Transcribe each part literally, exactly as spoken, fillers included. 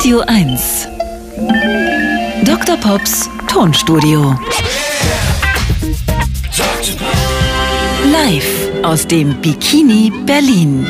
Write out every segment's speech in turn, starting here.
Radio eins. Doktor Pops Tonstudio. Live aus dem Bikini Berlin.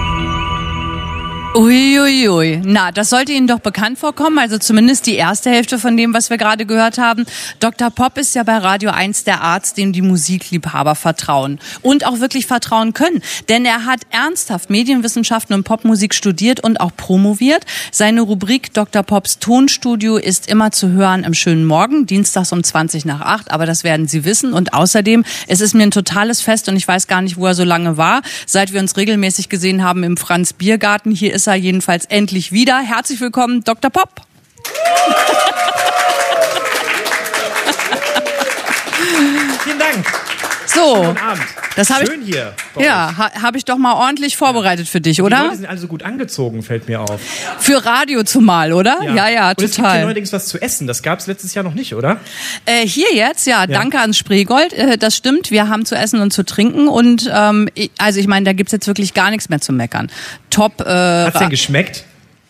Uiuiui, ui. Na, das sollte Ihnen doch bekannt vorkommen, also zumindest die erste Hälfte von dem, was wir gerade gehört haben. Doktor Pop ist ja bei Radio eins der Arzt, dem die Musikliebhaber vertrauen und auch wirklich vertrauen können, denn er hat ernsthaft Medienwissenschaften und Popmusik studiert und auch promoviert. Seine Rubrik Doktor Pops Tonstudio ist immer zu hören im schönen Morgen, dienstags um zwanzig nach acht, aber das werden Sie wissen und außerdem, es ist mir ein totales Fest und ich weiß gar nicht, wo er so lange war, seit wir uns regelmäßig gesehen haben im Franz Biergarten. Hier ist er jedenfalls endlich wieder. Herzlich willkommen, Doktor Pop. Vielen Dank. So, Guten Abend. Das habe Schön ich, hier. Ja, ha, habe ich doch mal ordentlich vorbereitet für dich, oder? Die Leute sind alle so gut angezogen, fällt mir auf. Für Radio zumal, oder? Ja, ja, ja, und es gibt total. hier neuerdings was zu essen. Das gab es letztes Jahr noch nicht, oder? Äh, hier jetzt, ja, ja, danke ans Spreegold. Äh, das stimmt, wir haben zu essen und zu trinken. Und ähm, ich, also ich meine, da gibt's jetzt wirklich gar nichts mehr zu meckern. Top. Äh, Hat's denn geschmeckt?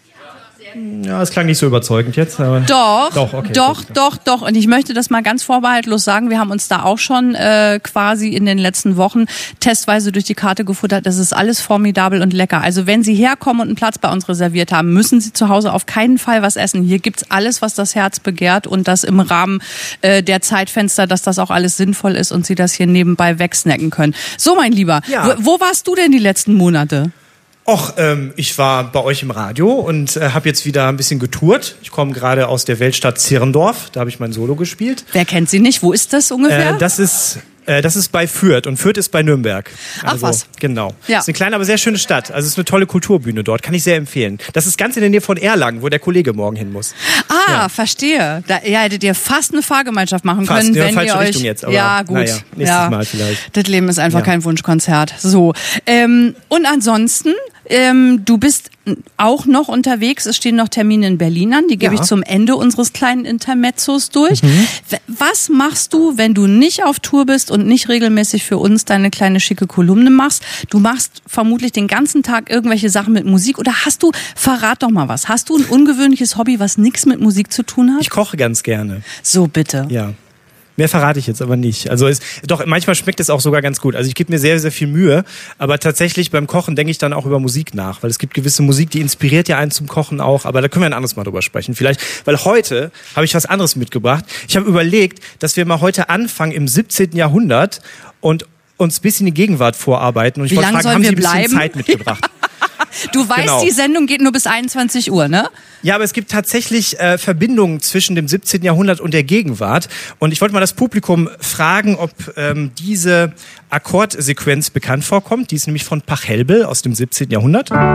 Ja, es klang nicht so überzeugend jetzt. Aber doch, doch, okay, doch, gut. doch, doch. Und ich möchte das mal ganz vorbehaltlos sagen. Wir haben uns da auch schon äh, quasi in den letzten Wochen testweise durch die Karte gefuttert. Das ist alles formidabel und lecker. Also wenn Sie herkommen und einen Platz bei uns reserviert haben, müssen Sie zu Hause auf keinen Fall was essen. Hier gibt's alles, was das Herz begehrt und das im Rahmen äh, der Zeitfenster, dass das auch alles sinnvoll ist und Sie das hier nebenbei wegsnacken können. So, mein Lieber, Ja. wo, wo warst du denn die letzten Monate? Och, ähm, ich war bei euch im Radio und äh, habe jetzt wieder ein bisschen getourt. Ich komme gerade aus der Weltstadt Zirndorf, da habe ich mein Solo gespielt. Wer kennt sie nicht? Wo ist das ungefähr? Äh, das ist äh, das ist bei Fürth und Fürth ist bei Nürnberg. Ach, Also, was. Genau. Ja. Ist eine kleine, aber sehr schöne Stadt. Also es ist eine tolle Kulturbühne dort, kann ich sehr empfehlen. Das ist ganz in der Nähe von Erlangen, wo der Kollege morgen hin muss. Ah, Ja. verstehe. Da ihr hättet ihr fast eine Fahrgemeinschaft machen Fast, können, ja, wenn falsche ihr euch Richtung jetzt, aber ja gut, naja, nächstes ja. Mal vielleicht. Das Leben ist einfach Ja. kein Wunschkonzert. So ähm, und ansonsten, ähm, du bist auch noch unterwegs. Es stehen noch Termine in Berlin an. Die gebe Ja. ich zum Ende unseres kleinen Intermezzos durch. Mhm. W- Was machst du, wenn du nicht auf Tour bist und nicht regelmäßig für uns deine kleine schicke Kolumne machst? Du machst vermutlich den ganzen Tag irgendwelche Sachen mit Musik oder hast du, verrat doch mal was, hast du ein ungewöhnliches Hobby, was nichts mit Musik zu tun hat? Ich koche ganz gerne. So, bitte. Ja. Mehr verrate ich jetzt aber nicht. Also es, doch, manchmal schmeckt es auch sogar ganz gut. Also ich gebe mir sehr, sehr viel Mühe. Aber tatsächlich beim Kochen denke ich dann auch über Musik nach. Weil es gibt gewisse Musik, die inspiriert ja einen zum Kochen auch. Aber da können wir ein anderes Mal drüber sprechen. Vielleicht, weil heute habe ich was anderes mitgebracht. Ich habe überlegt, dass wir mal heute anfangen im siebzehnten Jahrhundert und uns ein bisschen in die Gegenwart vorarbeiten. Und ich Wie wollte lange fragen, haben sollen Sie wir ein bisschen bleiben? Zeit mitgebracht? Du weißt, Genau. die Sendung geht nur bis einundzwanzig Uhr, ne? Ja, aber es gibt tatsächlich äh, Verbindungen zwischen dem siebzehnten Jahrhundert und der Gegenwart. Und ich wollte mal das Publikum fragen, ob ähm, diese Akkordsequenz bekannt vorkommt. Die ist nämlich von Pachelbel aus dem siebzehnten Jahrhundert. Kennt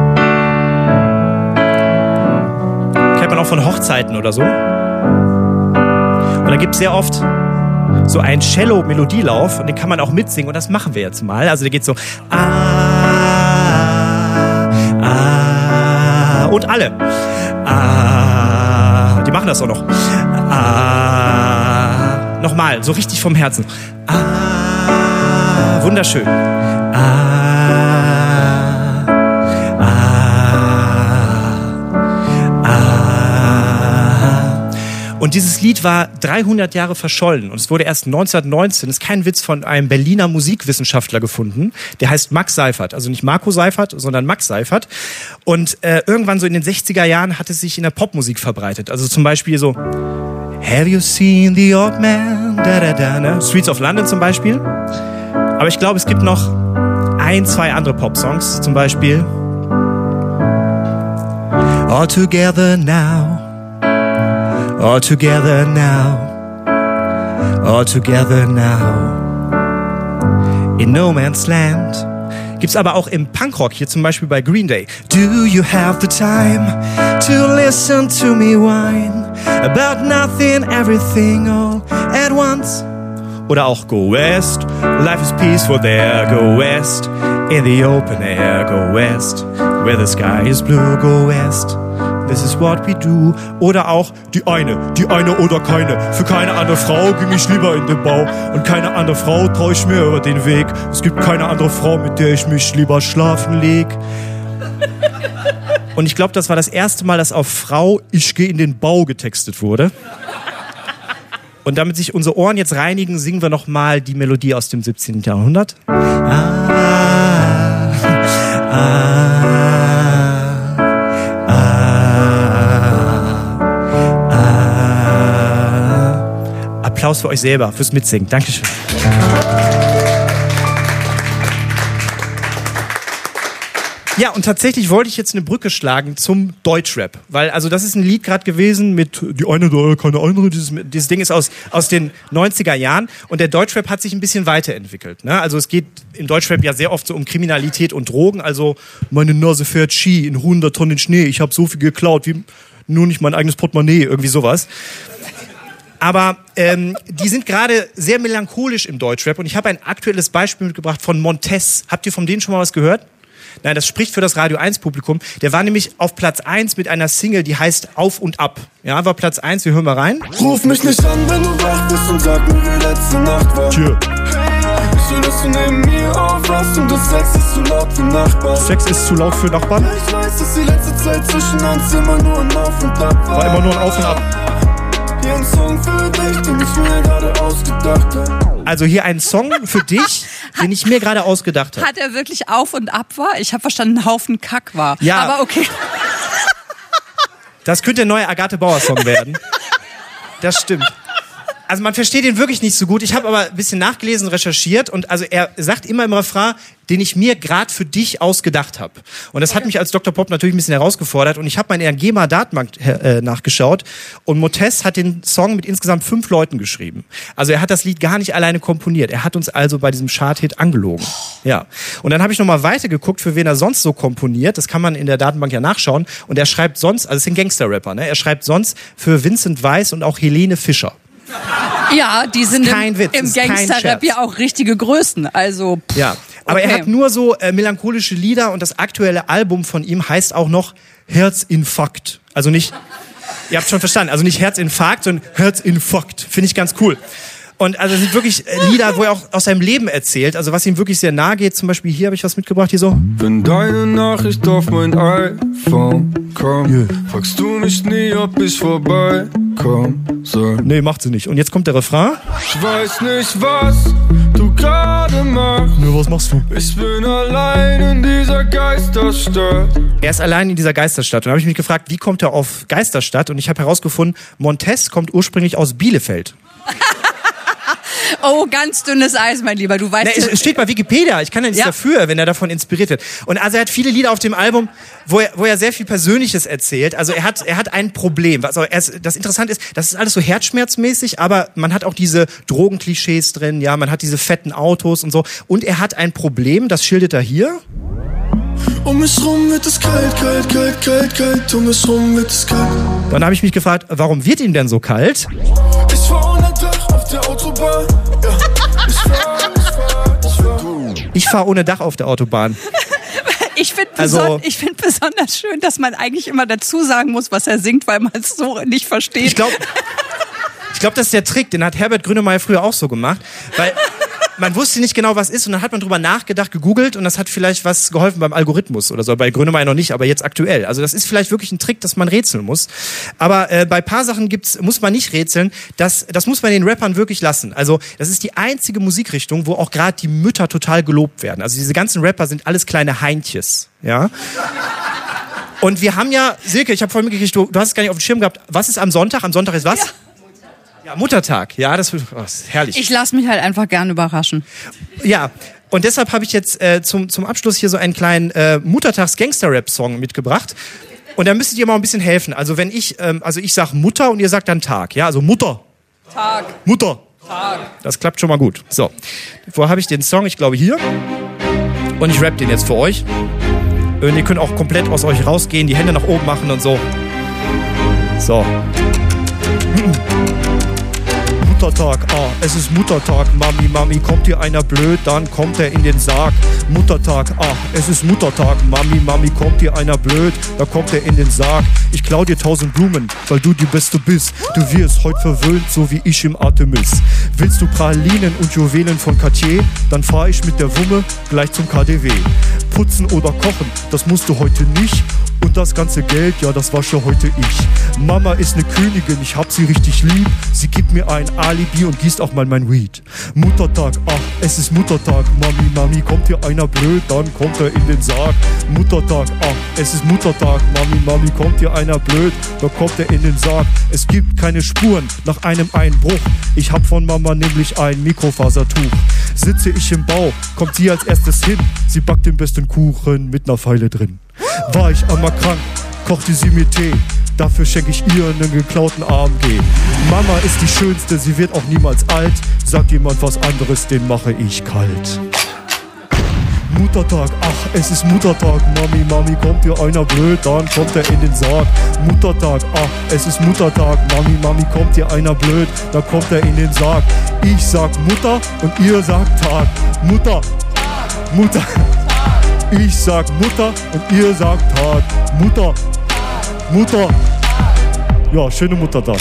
man auch von Hochzeiten oder so. Und da gibt es sehr oft so einen Cello-Melodielauf und den kann man auch mitsingen und das machen wir jetzt mal. Also der geht so ah, ah, und alle. Ah, die machen das auch noch. Ah, nochmal, so richtig vom Herzen. Ah, wunderschön. Ah, ah, ah. Und dieses Lied war dreihundert Jahre verschollen und es wurde erst neunzehnhundertneunzehn, das ist kein Witz, von einem Berliner Musikwissenschaftler gefunden. Der heißt Max Seifert, also nicht Marco Seifert, sondern Max Seifert. Und äh, irgendwann so in den sechziger Jahren hat es sich in der Popmusik verbreitet. Also zum Beispiel so Have you seen the old man? Da, da, da, ne? Streets of London zum Beispiel. Aber ich glaube, es gibt noch ein, zwei andere Popsongs, zum Beispiel All Together Now. All together now, all together now, in no man's land. Gibt's aber auch im Punkrock, hier zum Beispiel bei Green Day. Do you have the time to listen to me whine about nothing, everything, all at once? Oder auch Go West, life is peaceful there, go west, in the open air, go west, where the sky is blue, go west. This is what we do. Oder auch die eine, die eine oder keine. Für keine andere Frau ging ich lieber in den Bau. Und keine andere Frau trau ich mir über den Weg. Es gibt keine andere Frau, mit der ich mich lieber schlafen leg. Und ich glaube, das war das erste Mal, dass auf Frau Ich gehe in den Bau getextet wurde. Und damit sich unsere Ohren jetzt reinigen, singen wir nochmal die Melodie aus dem siebzehnten. Jahrhundert. Ah, ah, ah, ah. Applaus für euch selber, fürs Mitsingen. Dankeschön. Ja, und tatsächlich wollte ich jetzt eine Brücke schlagen zum Deutschrap. Weil, also das ist ein Lied gerade gewesen mit die eine oder keine andere. Dieses, dieses Ding ist aus, aus den neunziger Jahren. Und der Deutschrap hat sich ein bisschen weiterentwickelt. Ne? Also es geht im Deutschrap ja sehr oft so um Kriminalität und Drogen. Also meine Nase fährt Ski in hundert Tonnen Schnee. Ich habe so viel geklaut wie nur nicht mein eigenes Portemonnaie. Irgendwie sowas. Aber ähm, die sind gerade sehr melancholisch im Deutschrap. Und ich habe ein aktuelles Beispiel mitgebracht von Montez. Habt ihr von denen schon mal was gehört? Nein, das spricht für das Radio eins Publikum. Der war nämlich auf Platz eins mit einer Single, die heißt Auf und Ab. Ja, war Platz eins, wir hören mal rein. Ruf mich nicht an, wenn du wach bist und sag mir, wie letzte Nacht war. Tja. Ich will, dass du neben mir aufwachst und das Sex ist zu laut für Nachbarn. Sex ist zu laut für Nachbarn? Ich weiß, dass die letzte Zeit zwischen uns immer nur ein Auf und Ab war. War immer nur ein Auf und Ab. Hier ein Song für dich, den ich mir gerade ausgedacht habe. Also hier ein Song für dich, den ich mir gerade ausgedacht habe. Hat er wirklich Auf und Ab war? Ich habe verstanden, ein Haufen Kack war. Ja. Aber okay. Das könnte der neue Agathe Bauer-Song werden. Das stimmt. Also man versteht ihn wirklich nicht so gut. Ich habe aber ein bisschen nachgelesen, recherchiert und also er sagt immer im Refrain, den ich mir gerade für dich ausgedacht habe. Und das hat mich als Doktor Pop natürlich ein bisschen herausgefordert und ich habe meine GEMA-Datenbank äh, nachgeschaut und Montez hat den Song mit insgesamt fünf Leuten geschrieben. Also er hat das Lied gar nicht alleine komponiert. Er hat uns also bei diesem Chart-Hit angelogen. Ja. Und dann habe ich nochmal weitergeguckt, für wen er sonst so komponiert. Das kann man in der Datenbank ja nachschauen. Und er schreibt sonst, also es ist ein Gangster-Rapper, ne? Er schreibt sonst für Vincent Weiss und auch Helene Fischer. Ja, die sind im, Witz, im Gangster-Rap ja auch richtige Größen. Also, pff, ja, aber okay. Er hat nur so äh, melancholische Lieder und das aktuelle Album von ihm heißt auch noch Herzinfarkt. Also nicht, ihr habt schon verstanden, also nicht Herzinfarkt, sondern Herzinfarkt. Finde ich ganz cool. Und also es sind wirklich Lieder, wo er auch aus seinem Leben erzählt, also was ihm wirklich sehr nahe geht. Zum Beispiel hier habe ich was mitgebracht, hier so. Wenn deine Nachricht auf mein iPhone kommt, yeah. fragst du mich nie, ob ich vorbeikommen soll. Nee, macht sie nicht. Und jetzt kommt der Refrain. Ich weiß nicht, was du gerade machst. Nee, was machst du? Ich bin allein in dieser Geisterstadt. Er ist allein in dieser Geisterstadt. Und da habe ich mich gefragt, wie kommt er auf Geisterstadt? Und ich habe herausgefunden, Montez kommt ursprünglich aus Bielefeld. Oh, ganz dünnes Eis, mein Lieber. Du weißt. Na, es steht bei Wikipedia. Ich kann ja nichts ja. dafür, wenn er davon inspiriert wird. Und also er hat viele Lieder auf dem Album, wo er, wo er sehr viel Persönliches erzählt. Also er hat, er hat ein Problem. Also er ist, das Interessante ist, das ist alles so herzschmerzmäßig, aber man hat auch diese Drogenklischees drin, ja, man hat diese fetten Autos und so. Und er hat ein Problem, das schildert er hier. Um mich rum wird es kalt, kalt, kalt, kalt, kalt. Um mich rum wird es kalt. Dann habe ich mich gefragt, warum wird ihm denn so kalt? Ich fahr ohne Dach auf der Autobahn. Ja. Ich fahr, ich fahr, ich fahr. Ich fahr ohne Dach auf der Autobahn. Ich finde Also, beson- ich find besonders schön, dass man eigentlich immer dazu sagen muss, was er singt, weil man es so nicht versteht. Ich glaube, ich glaub, das ist der Trick. Den hat Herbert Grönemeyer früher auch so gemacht. Weil man wusste nicht genau, was ist. Und dann hat man drüber nachgedacht, gegoogelt. Und das hat vielleicht was geholfen beim Algorithmus oder so. Bei Grönemeyer noch nicht, aber jetzt aktuell. Also das ist vielleicht wirklich ein Trick, dass man rätseln muss. Aber äh, bei paar Sachen gibt's, muss man nicht rätseln. Das, das muss man den Rappern wirklich lassen. Also das ist die einzige Musikrichtung, wo auch gerade die Mütter total gelobt werden. Also diese ganzen Rapper sind alles kleine Heintjes. Ja. Und wir haben ja, Silke, ich habe vorhin mitgekriegt, du, du hast es gar nicht auf dem Schirm gehabt. Was ist am Sonntag? Am Sonntag ist was? Ja. Ja, Muttertag. Ja, das, oh, das ist herrlich. Ich lasse mich halt einfach gern überraschen. Ja, und deshalb habe ich jetzt äh, zum, zum Abschluss hier so einen kleinen äh, Muttertags-Gangster-Rap-Song mitgebracht. Und da müsstet ihr mal ein bisschen helfen. Also wenn ich, ähm, also ich sag Mutter und ihr sagt dann Tag. Ja, also Mutter. Tag. Mutter. Tag. Das klappt schon mal gut. So, wo habe ich den Song? Ich glaube hier. Und ich rap den jetzt für euch. Und ihr könnt auch komplett aus euch rausgehen, die Hände nach oben machen und so. So. Muttertag, ah, es ist Muttertag, Mami, Mami, kommt dir einer blöd, dann kommt er in den Sarg. Muttertag, ah, es ist Muttertag, Mami, Mami, kommt dir einer blöd, dann kommt er in den Sarg. Ich klau dir tausend Blumen, weil du die Beste bist. Du wirst heute verwöhnt, so wie ich im Artemis. Willst du Pralinen und Juwelen von Cartier, dann fahr ich mit der Wumme gleich zum K D W. Putzen oder kochen, das musst du heute nicht. Und das ganze Geld, ja, das wasche heute ich. Mama ist ne Königin, ich hab sie richtig lieb. Sie gibt mir ein Alibi und gießt auch mal mein Weed. Muttertag, ach, es ist Muttertag. Mami, Mami, kommt hier einer blöd, dann kommt er in den Sarg. Muttertag, ach, es ist Muttertag. Mami, Mami, kommt hier einer blöd, dann kommt er in den Sarg. Es gibt keine Spuren nach einem Einbruch. Ich hab von Mama nämlich ein Mikrofasertuch. Sitze ich im Bau, kommt sie als erstes hin. Sie backt den besten Kuchen mit ner Feile drin. War ich einmal krank, kochte sie mir Tee. Dafür schenke ich ihr einen geklauten A M G. Mama ist die Schönste, sie wird auch niemals alt. Sagt jemand was anderes, den mache ich kalt. Muttertag, ach, es ist Muttertag. Mami, Mami, kommt dir einer blöd, dann kommt er in den Sarg. Muttertag, ach, es ist Muttertag. Mami, Mami, kommt dir einer blöd, dann kommt er in den Sarg. Ich sag Mutter und ihr sagt Tag. Mutter, Mutter. Ich sag Mutter und ihr sagt Tag. Mutter, Mutter. Ja, schöne Muttertag.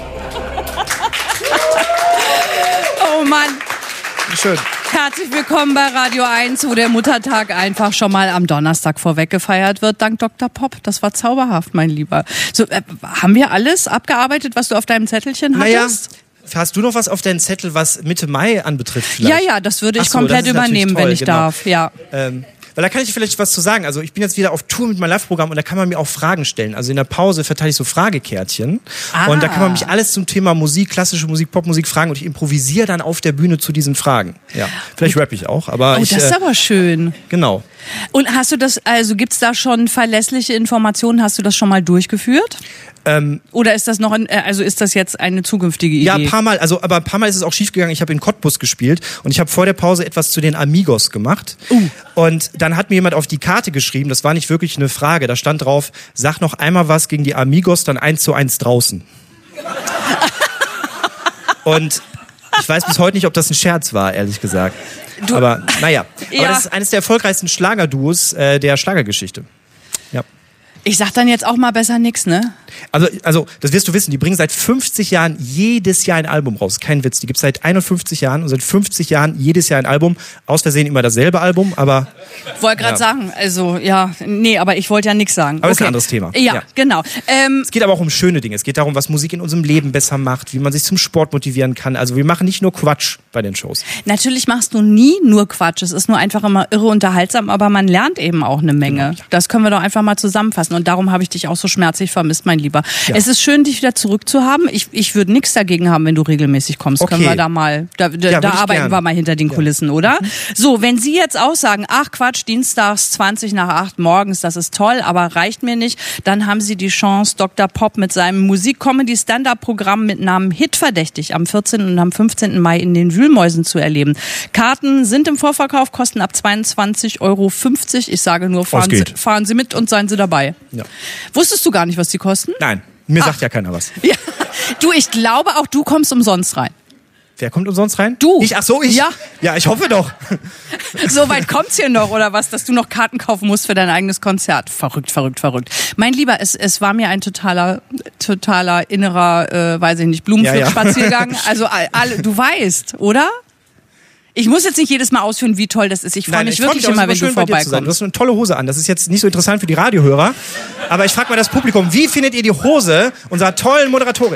Oh Mann. Schön. Herzlich willkommen bei Radio eins, wo der Muttertag einfach schon mal am Donnerstag vorweg gefeiert wird, dank Doktor Pop. Das war zauberhaft, mein Lieber. So, äh, haben wir alles abgearbeitet, was du auf deinem Zettelchen hattest? Naja. Hast du noch was auf deinen Zettel, was Mitte Mai anbetrifft vielleicht? Ja, ja, das würde ich so, komplett übernehmen, toll, wenn ich genau. darf. Ja. Ähm, weil da kann ich vielleicht was zu sagen. Also ich bin jetzt wieder auf Tour mit meinem Live-Programm und da kann man mir auch Fragen stellen. Also in der Pause verteile ich so Fragekärtchen. Ah. Und da kann man mich alles zum Thema Musik, klassische Musik, Popmusik fragen und ich improvisiere dann auf der Bühne zu diesen Fragen. Ja, vielleicht rappe ich auch, aber Oh, ich, das ist äh, aber schön. Genau. Und hast du das, also gibt's da schon verlässliche Informationen? Hast du das schon mal durchgeführt? Ähm, Oder ist das noch, ein, also ist das jetzt eine zukünftige Idee? Ja, ein paar Mal, also aber ein paar Mal ist es auch schief gegangen. Ich habe in Cottbus gespielt und ich habe vor der Pause etwas zu den Amigos gemacht. Uh. Und dann hat mir jemand auf die Karte geschrieben, das war nicht wirklich eine Frage, da stand drauf, sag noch einmal was gegen die Amigos, dann eins zu eins draußen. Und ich weiß bis heute nicht, ob das ein Scherz war, ehrlich gesagt. Du, aber naja, ja. Aber das ist eines der erfolgreichsten Schlagerduos äh, der Schlagergeschichte. Ja. Ich sag dann jetzt auch mal besser nix, ne? Also, also, das wirst du wissen, die bringen seit fünfzig Jahren jedes Jahr ein Album raus. Kein Witz, die gibt's seit einundfünfzig Jahren und seit fünfzig Jahren jedes Jahr ein Album. Aus Versehen immer dasselbe Album, aber... Wollte gerade ja. sagen, also, ja, nee, aber ich wollte ja nix sagen. Aber okay. das ist ein anderes Thema. Ja, ja. genau. Ähm, es geht aber auch um schöne Dinge. Es geht darum, was Musik in unserem Leben besser macht, wie man sich zum Sport motivieren kann. Also wir machen nicht nur Quatsch bei den Shows. Natürlich machst du nie nur Quatsch. Es ist nur einfach immer irre unterhaltsam, aber man lernt eben auch eine Menge. Genau, ja. Das können wir doch einfach mal zusammenfassen. Und darum habe ich dich auch so schmerzlich vermisst, mein Lieber. Ja. Es ist schön, dich wieder zurückzuhaben. Ich, ich würde nichts dagegen haben, wenn du regelmäßig kommst. Okay. Können wir da mal, da, da, ja, da arbeiten gern. wir mal hinter den ja. Kulissen, oder? Mhm. So, wenn Sie jetzt auch sagen, ach Quatsch, dienstags zwanzig nach acht morgens, das ist toll, aber reicht mir nicht, dann haben Sie die Chance, Doktor Pop mit seinem Musik-Comedy-Stand-Up-Programm mit Namen Hitverdächtig am vierzehnten und am fünfzehnten Mai in den Wühlmäusen zu erleben. Karten sind im Vorverkauf, kosten ab zweiundzwanzig Euro fünfzig. Ich sage nur, fahren Sie, fahren Sie mit und seien Sie dabei. Ja. Wusstest du gar nicht, was die kosten? Nein, mir Ach. sagt ja keiner was. Ja. Du, ich glaube auch, du kommst umsonst rein. Wer kommt umsonst rein? Du. Ich, ach so, ich? Ja. Ja, ich hoffe doch. So weit kommt's hier noch, oder was, dass du noch Karten kaufen musst für dein eigenes Konzert. Verrückt, verrückt, verrückt. Mein Lieber, es, es war mir ein totaler, totaler innerer, äh, weiß ich nicht, Blumenpflückspaziergang. Ja, ja. Also, alle, du weißt, oder? Ich muss jetzt nicht jedes Mal ausführen, wie toll das ist. Ich freue mich freu wirklich mich immer, wenn du vorbeikommst. Du hast eine tolle Hose an. Das ist jetzt nicht so interessant für die Radiohörer. Aber ich frage mal das Publikum, wie findet ihr die Hose unserer tollen Moderatorin?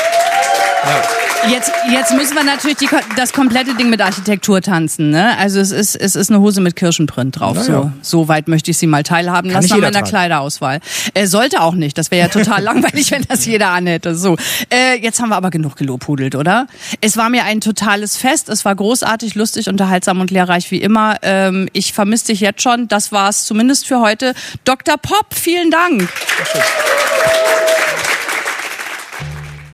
Ja. Jetzt, jetzt müssen wir natürlich die, das komplette Ding mit Architektur tanzen, ne? Also es ist, es ist eine Hose mit Kirschenprint drauf. Ja, so, ja. so weit möchte ich Sie mal teilhaben Kann lassen an meiner tragen. Kleiderauswahl. Äh, sollte auch nicht. Das wäre ja total langweilig, wenn das jeder anhätte. So, äh, jetzt haben wir aber genug gelobhudelt, oder? Es war mir ein totales Fest. Es war großartig, lustig, unterhaltsam und lehrreich wie immer. Ähm, ich vermisse dich jetzt schon. Das war's zumindest für heute. Doktor Pop, vielen Dank. Sehr schön.